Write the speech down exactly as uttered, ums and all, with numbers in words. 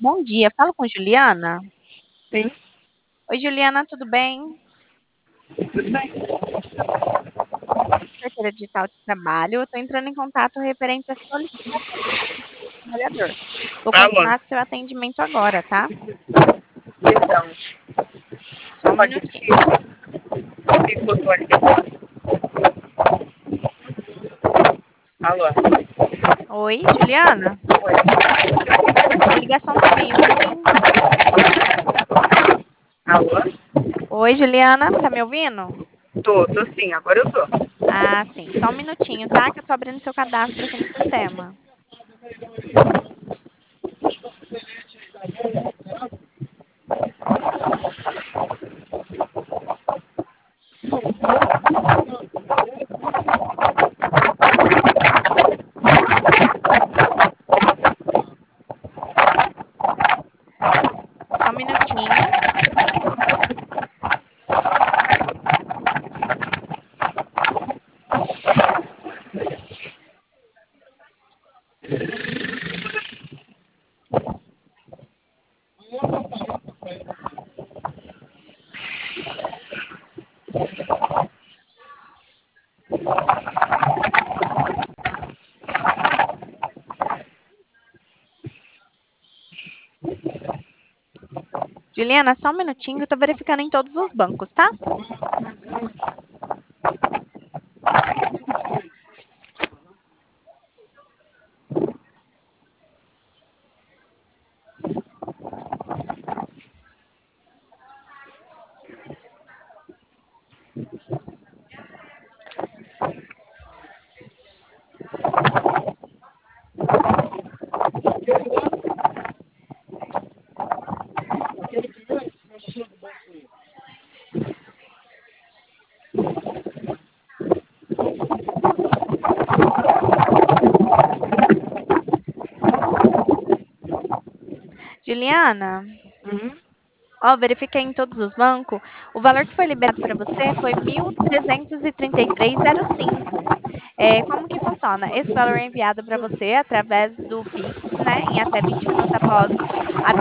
Bom dia, falo com Juliana? Sim, Oi, Juliana, tudo bem? tudo bem. Carteira digital de trabalho. Eu estou entrando em contato referente à solicitação do trabalhador. Vou Alô, continuar seu atendimento agora, tá? perdão. Só um Pode minutinho. repetir? Me cortou a ligação. Alô, Oi, Juliana? oi. A ligação tá meio ruim. Alô, Oi, Juliana, tá me ouvindo? tô, tô sim, agora eu tô. Ah, sim. Só um minutinho, tá? Que eu tô abrindo seu cadastro aqui no sistema. Só um minutinho. Juliana, só um minutinho, que eu tô verificando em todos os bancos, tá? Juliana? Uhum. Ó, verifiquei em todos os bancos. O valor que foi liberado para você foi mil trezentos e trinta e três vírgula zero cinco. É, como que funciona? Esse valor é enviado para você através do Pix, né? Em até vinte minutos após a